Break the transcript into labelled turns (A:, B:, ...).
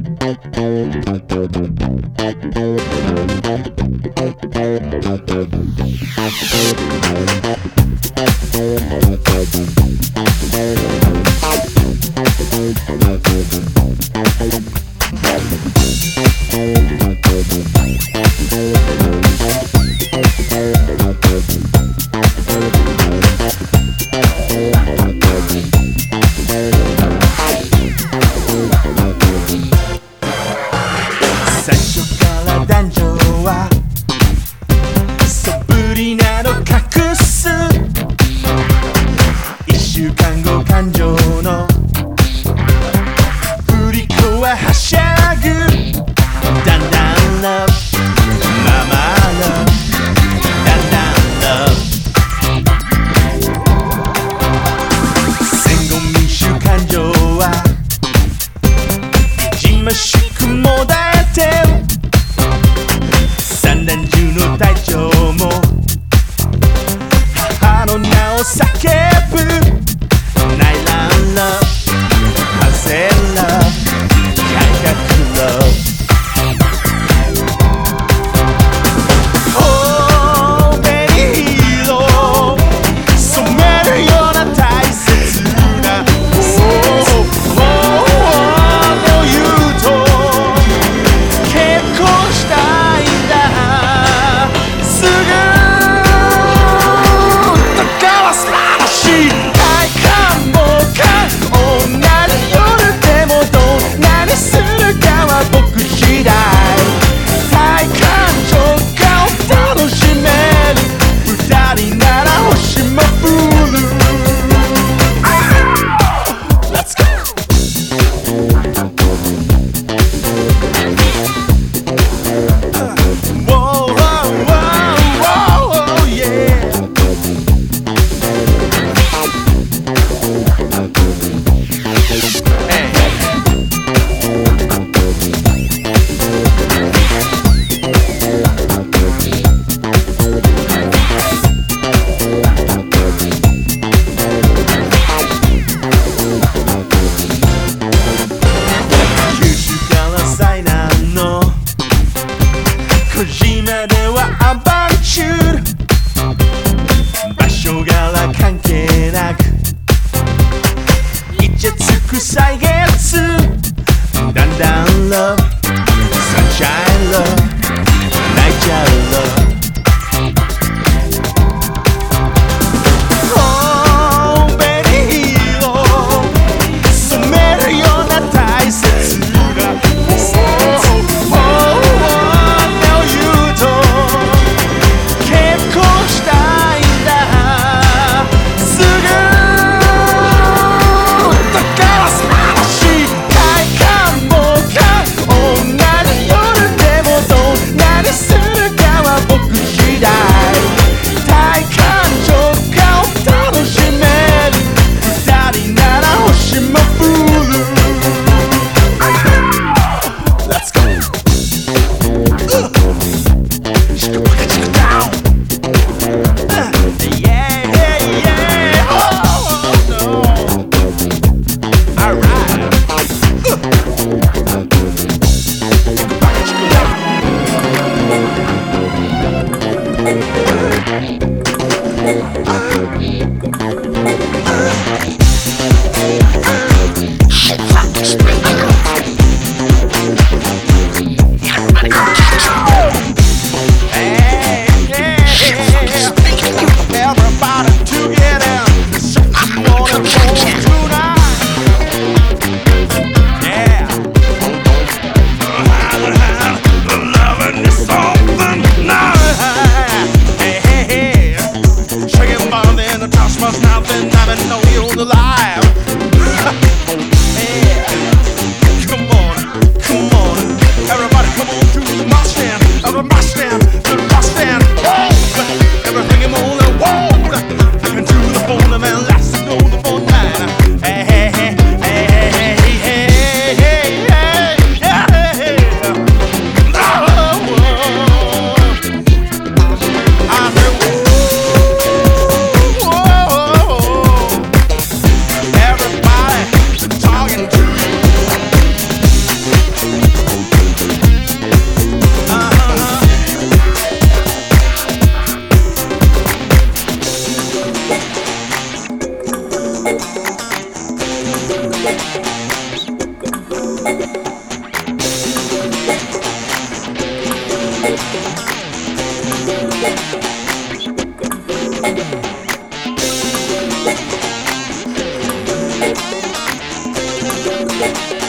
A: 最初から男女は素振りなど隠す。一週間後感情の振り子ははしゃぐ。だんだん love ママ love だんだん love 戦後民主感情はじましくもだえてる。三段中の隊長も母の名を叫ぶ。内乱 love 反省 love 改革 love小島ではアバンチュール。場所柄関係なくいちつく歳月。だんだん love sunshine love 泣いちゃう love
B: 「